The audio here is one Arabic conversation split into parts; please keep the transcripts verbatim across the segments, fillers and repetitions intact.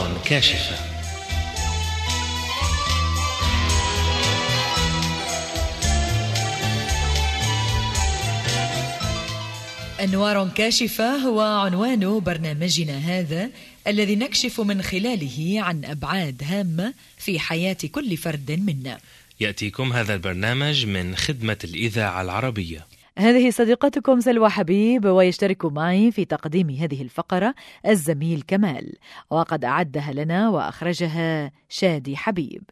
أنوار كاشفة. أنوار كاشفة هو عنوان برنامجنا هذا، الذي نكشف من خلاله عن أبعاد هامة في حياة كل فرد منا. يأتيكم هذا البرنامج من خدمة الإذاعة العربية. هذه صديقتكم سلوى حبيب، ويشترك معي في تقديم هذه الفقرة الزميل كمال، وقد أعدها لنا وأخرجها شادي حبيب.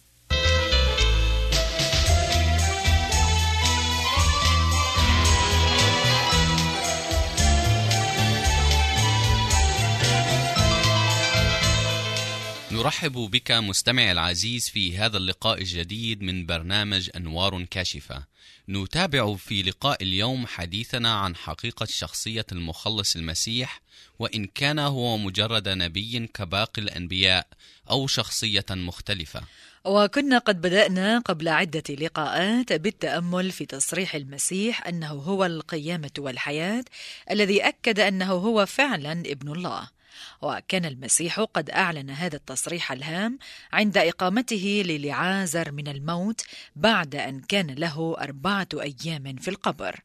نرحب بك مستمع العزيز في هذا اللقاء الجديد من برنامج أنوار كاشفة. نتابع في لقاء اليوم حديثنا عن حقيقة شخصية المخلص المسيح، وإن كان هو مجرد نبي كباقي الأنبياء أو شخصية مختلفة. وكنا قد بدأنا قبل عدة لقاءات بالتأمل في تصريح المسيح أنه هو القيامة والحياة، الذي أكد أنه هو فعلا ابن الله. وكان المسيح قد أعلن هذا التصريح الهام عند إقامته للعازر من الموت بعد أن كان له أربعة أيام في القبر.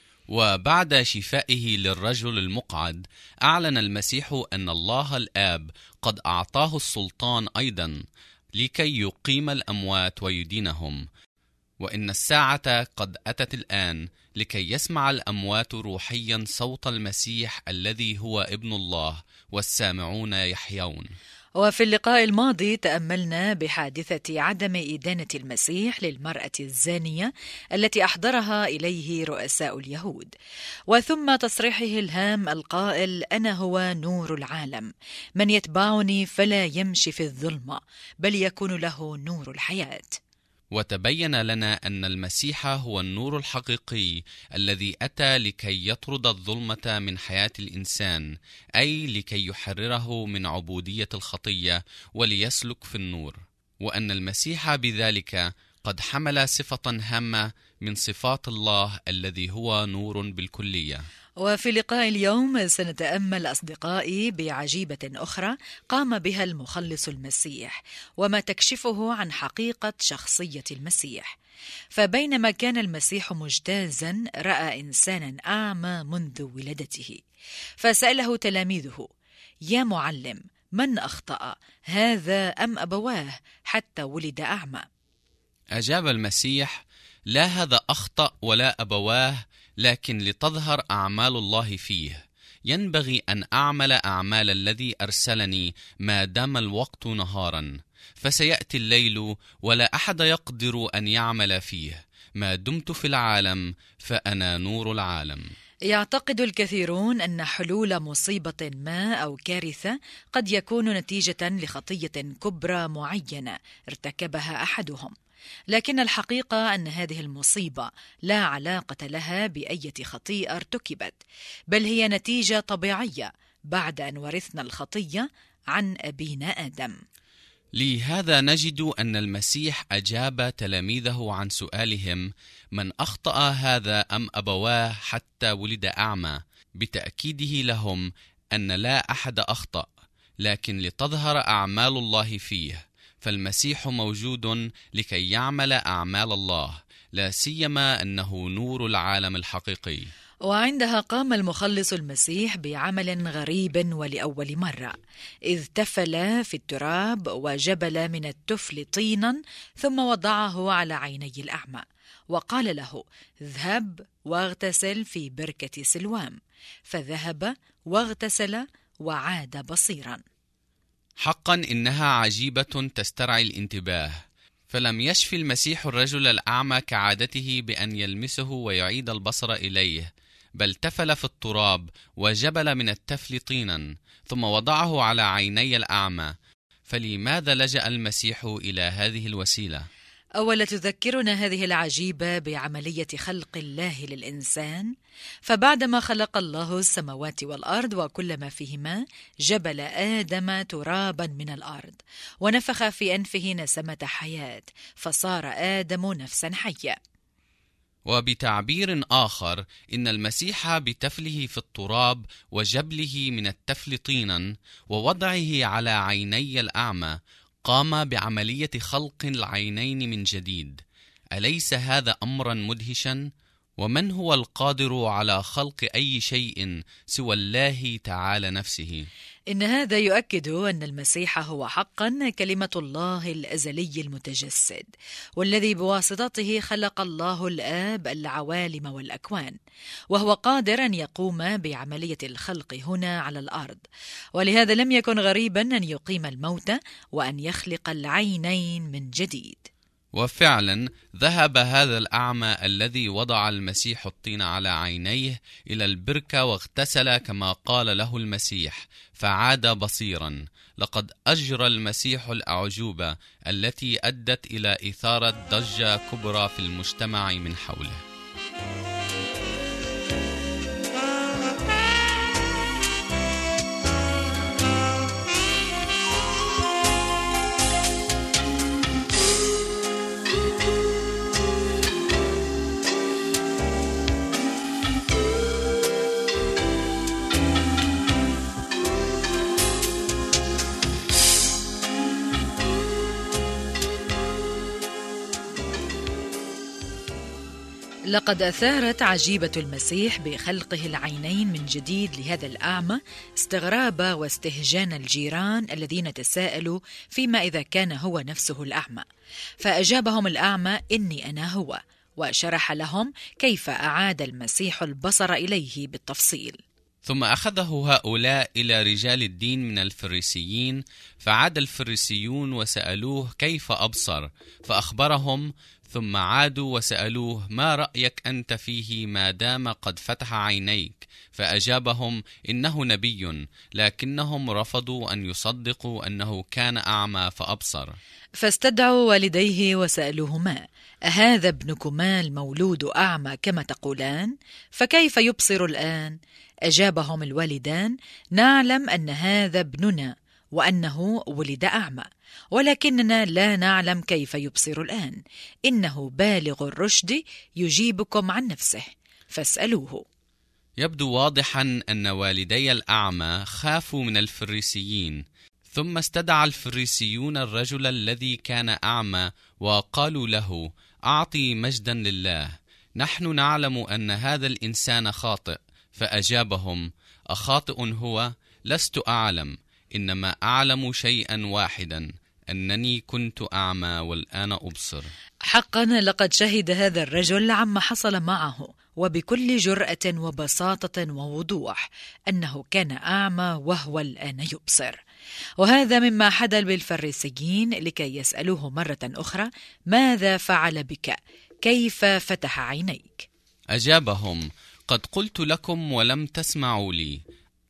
وبعد شفائه للرجل المقعد، أعلن المسيح أن الله الآب قد أعطاه السلطان أيضا لكي يقيم الأموات ويدينهم، وإن الساعة قد أتت الآن لكي يسمع الأموات روحيا صوت المسيح الذي هو ابن الله، والسامعون يحيون. وفي اللقاء الماضي تأملنا بحادثة عدم إدانة المسيح للمرأة الزانية التي أحضرها إليه رؤساء اليهود، وثم تصريحه الهام القائل: أنا هو نور العالم، من يتبعني فلا يمشي في الظلمة بل يكون له نور الحياة. وتبين لنا أن المسيح هو النور الحقيقي الذي أتى لكي يطرد الظلمة من حياة الإنسان، أي لكي يحرره من عبودية الخطية وليسلك في النور، وأن المسيح بذلك قد حمل صفة هامة من صفات الله الذي هو نور بالكلية. وفي لقاء اليوم سنتأمل أصدقائي بعجيبة أخرى قام بها المخلص المسيح، وما تكشفه عن حقيقة شخصية المسيح. فبينما كان المسيح مجتازا، رأى إنسانا أعمى منذ ولادته، فسأله تلاميذه: يا معلم، من أخطأ، هذا أم أبواه حتى ولد أعمى؟ أجاب المسيح: لا هذا أخطأ ولا أبواه، لكن لتظهر أعمال الله فيه. ينبغي أن أعمل أعمال الذي أرسلني ما دام الوقت نهارا، فسيأتي الليل ولا أحد يقدر أن يعمل فيه. ما دمت في العالم فأنا نور العالم. يعتقد الكثيرون أن حلول مصيبة ما أو كارثة قد يكون نتيجة لخطية كبرى معينة ارتكبها أحدهم، لكن الحقيقة أن هذه المصيبة لا علاقة لها بأي خطيئة ارتكبت، بل هي نتيجة طبيعية بعد أن ورثنا الخطية عن أبينا آدم. لهذا نجد أن المسيح أجاب تلاميذه عن سؤالهم: من أخطأ، هذا أم أبواه حتى ولد أعمى؟ بتأكيده لهم أن لا أحد أخطأ، لكن لتظهر أعمال الله فيه. فالمسيح موجود لكي يعمل أعمال الله، لا سيما أنه نور العالم الحقيقي. وعندها قام المخلص المسيح بعمل غريب ولأول مرة، إذ تفل في التراب وجبل من التفل طينا، ثم وضعه على عيني الأعمى، وقال له: اذهب واغتسل في بركة سلوام. فذهب واغتسل وعاد بصيرا. حقا إنها عجيبة تسترعي الانتباه. فلم يشفي المسيح الرجل الأعمى كعادته بأن يلمسه ويعيد البصر إليه، بل تفل في التراب وجبل من التفل طينا، ثم وضعه على عيني الأعمى. فلماذا لجأ المسيح إلى هذه الوسيلة؟ أولا تذكرنا هذه العجيبة بعملية خلق الله للإنسان، فبعدما خلق الله السماوات والأرض وكل ما فيهما، جبل آدم ترابا من الأرض، ونفخ في أنفه نسمة حياة، فصار آدم نفسا حية. وبتعبير آخر إن المسيح بتفله في التراب وجبله من التفل طينا ووضعه على عيني الأعمى قام بعملية خلق العينين من جديد. أليس هذا أمرا مدهشا؟ ومن هو القادر على خلق أي شيء سوى الله تعالى نفسه؟ إن هذا يؤكد أن المسيح هو حقا كلمة الله الأزلي المتجسد، والذي بواسطته خلق الله الآب العوالم والأكوان، وهو قادر أن يقوم بعملية الخلق هنا على الأرض. ولهذا لم يكن غريبا أن يقيم الموتى وأن يخلق العينين من جديد. وفعلا ذهب هذا الأعمى الذي وضع المسيح الطين على عينيه إلى البركة واغتسل كما قال له المسيح، فعاد بصيرا. لقد أجرى المسيح الأعجوبة التي أدت إلى إثارة ضجة كبرى في المجتمع من حوله. لقد أثارت عجيبة المسيح بخلقه العينين من جديد لهذا الأعمى استغراب واستهجان الجيران الذين تساءلوا فيما إذا كان هو نفسه الأعمى، فأجابهم الأعمى إني أنا هو، وشرح لهم كيف أعاد المسيح البصر إليه بالتفصيل. ثم أخذه هؤلاء إلى رجال الدين من الفريسيين، فعاد الفريسيون وسألوه كيف أبصر، فأخبرهم. ثم عادوا وسألوه ما رأيك أنت فيه ما دام قد فتح عينيك؟ فأجابهم إنه نبي، لكنهم رفضوا أن يصدقوا أنه كان أعمى فأبصر. فاستدعوا والديه وسألوهما أهذا ابنكما المولود أعمى كما تقولان؟ فكيف يبصر الآن؟ أجابهم الوالدان نعلم أن هذا ابننا وأنه ولد أعمى، ولكننا لا نعلم كيف يبصر الآن، إنه بالغ الرشد يجيبكم عن نفسه، فاسألوه. يبدو واضحا أن والدي الأعمى خافوا من الفريسيين، ثم استدعى الفريسيون الرجل الذي كان أعمى وقالوا له أعطي مجدا لله، نحن نعلم أن هذا الإنسان خاطئ. فأجابهم أخاطئ هو؟ لست أعلم، إنما أعلم شيئا واحدا، أنني كنت أعمى والآن أبصر. حقا لقد شهد هذا الرجل عما حصل معه وبكل جرأة وبساطة ووضوح أنه كان أعمى وهو الآن يبصر. وهذا مما حدث بالفريسيين لكي يسألوه مرة أخرى ماذا فعل بك؟ كيف فتح عينيك؟ أجابهم قد قلت لكم ولم تسمعوا لي،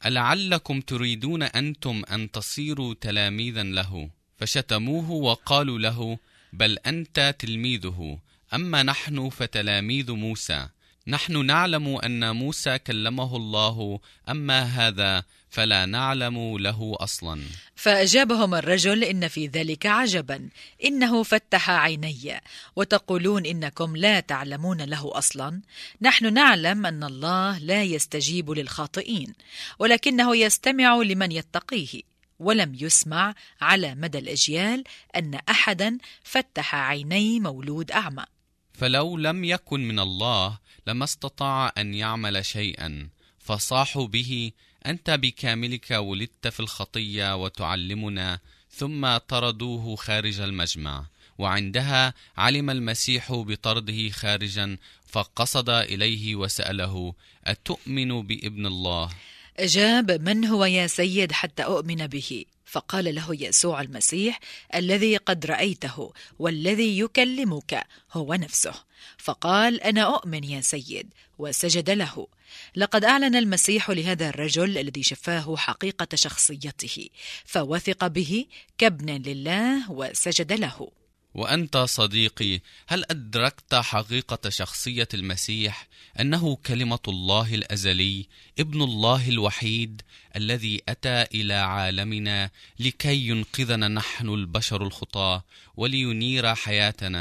ألعلكم تريدون أنتم أن تصيروا تلاميذا له؟ فشتموه وقالوا له بل أنت تلميذه، أما نحن فتلاميذ موسى، نحن نعلم أن موسى كلمه الله، أما هذا فلا نعلم له أصلا. فأجابهم الرجل إن في ذلك عجبا، إنه فتح عيني وتقولون إنكم لا تعلمون له أصلا. نحن نعلم أن الله لا يستجيب للخاطئين، ولكنه يستمع لمن يتقيه، ولم يسمع على مدى الأجيال أن أحدا فتح عيني مولود أعمى. فلو لم يكن من الله لما استطاع أن يعمل شيئا، فصاحوا به أنت بكاملك ولدت في الخطية وتعلمنا، ثم طردوه خارج المجمع. وعندها علم المسيح بطرده خارجا، فقصد إليه وسأله أتؤمن بابن الله؟ أجاب من هو يا سيد حتى أؤمن به؟ فقال له يسوع المسيح الذي قد رأيته والذي يكلمك هو نفسه. فقال أنا أؤمن يا سيد، وسجد له. لقد أعلن المسيح لهذا الرجل الذي شفاه حقيقة شخصيته، فوثق به كابن لله وسجد له. وأنت صديقي، هل أدركت حقيقة شخصية المسيح؟ أنه كلمة الله الأزلي، ابن الله الوحيد الذي أتى إلى عالمنا لكي ينقذنا نحن البشر الخطاة ولينير حياتنا،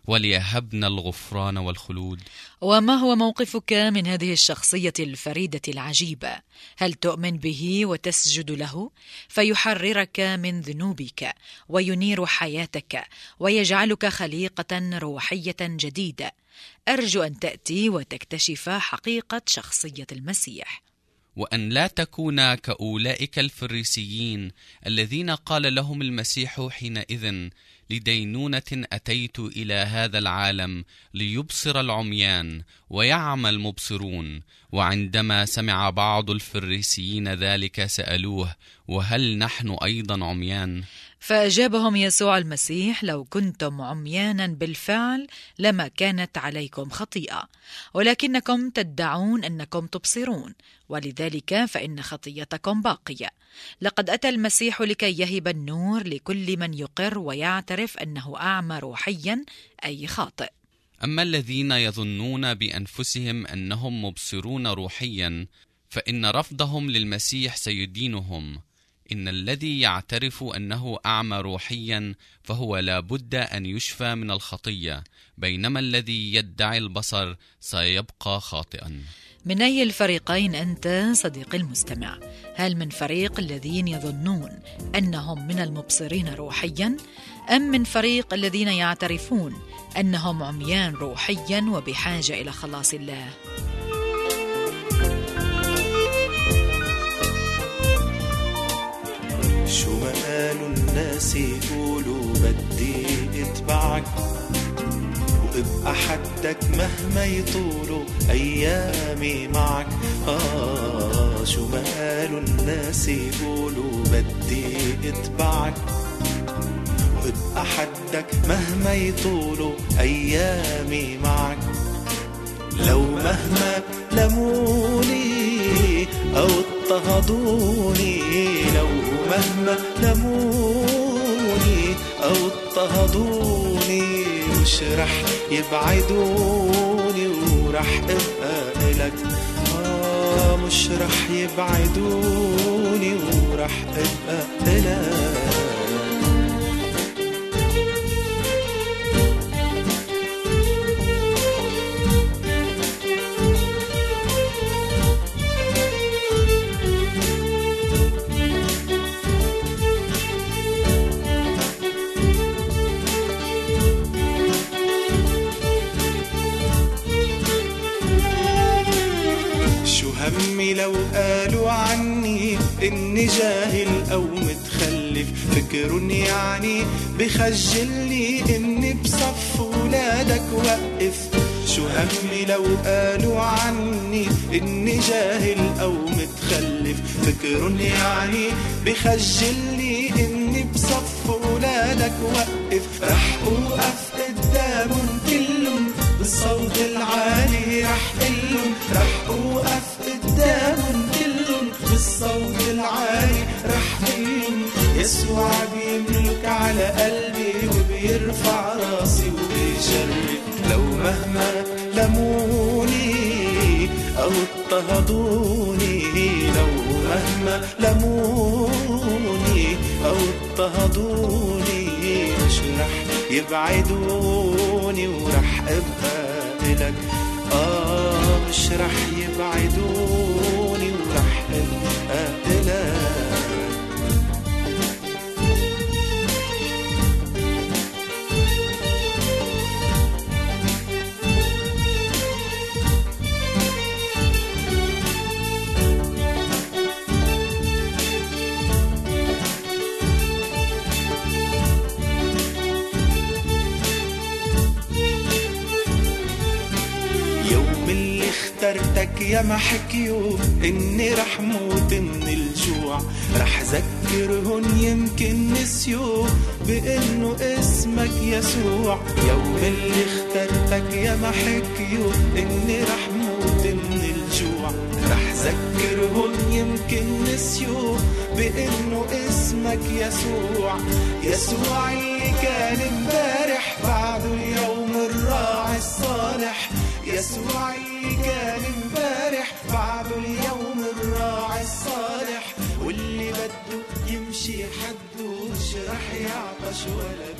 وليهبنا الغفران والخلود. وما هو موقفك من هذه الشخصية الفريدة العجيبة؟ هل تؤمن به وتسجد له فيحررك من ذنوبك وينير حياتك ويجعلك خليقة روحية جديدة؟ أرجو أن تأتي وتكتشف حقيقة شخصية المسيح، وأن لا تكون كأولئك الفريسيين الذين قال لهم المسيح حينئذ: لدينونة أتيت إلى هذا العالم ليبصر العميان ويعمى المبصرون. وعندما سمع بعض الفريسيين ذلك سألوه: وهل نحن أيضا عميان؟ فأجابهم يسوع المسيح: لو كنتم عميانا بالفعل لما كانت عليكم خطيئة، ولكنكم تدعون أنكم تبصرون، ولذلك فإن خطيتكم باقية. لقد أتى المسيح لكي يهب النور لكل من يقر ويعترف أنه أعمى روحيا أي خاطئ. أما الذين يظنون بأنفسهم أنهم مبصرون روحيا فإن رفضهم للمسيح سيدينهم. إن الذي يعترف أنه أعمى روحيا فهو لا بد أن يشفى من الخطية، بينما الذي يدعي البصر سيبقى خاطئا. من أي الفريقين أنت صديقي المستمع؟ هل من فريق الذين يظنون أنهم من المبصرين روحيا، أم من فريق الذين يعترفون أنهم عميان روحيا وبحاجة إلى خلاص الله؟ شو ما قالوا الناس يقولوا بدي اتبعك وابقى حدك مهما يطولوا أيامي معك. آه شو ما قالوا الناس يقولوا بدي اتبعك وابقى حدك مهما يطولوا أيامي معك. لو مهما لموني أو اضطهدوني، لو مهما لموني أو اضطهدوني مش رح يبعدوني ورح ابقى إلك. آه مش رح يبعدوني ورح ابقى إلك. همي لو قالوا عني إني جاهل أو متخلف، فكرون يعني بخجلني إني بصف ولادك وقف. شو همي لو قالوا عني إني جاهل أو متخلف، فكرون يعني بخجلني إني بصف ولادك وقف. رح أوقف قدامهم كلهم بالصوت العالي، رح قلهم رح أوقف قدامهم كلهم بالصوت العالي، رح قلهم يسوع بيملك على قلبي وبيرفع راسي وبيشرف. لو مهما لموني أو اضطهدوني، لو مهما لموني أو اضطهدوني مش رح يبعدوني ورح أبقى إلك. آه مش رح يبعدوني ورح أبقى إلك. اخترتك يا ما حكيوا إني رح موت من الجوع، رح ذكرهن يمكن نسيوا بإنه اسمك يسوع. يوم اللي اخترتك يا ما حكيوا إني رح موت من الجوع، رح ذكرهن يمكن نسيوا بإنه اسمك يسوع. يسوع اللي كان امبارح بعده اليوم الراعي الصالح، يسوع اللي كان امبارح بعده اليوم الراعي الصالح. واللي بده يمشي حده مش رح يعطش ولا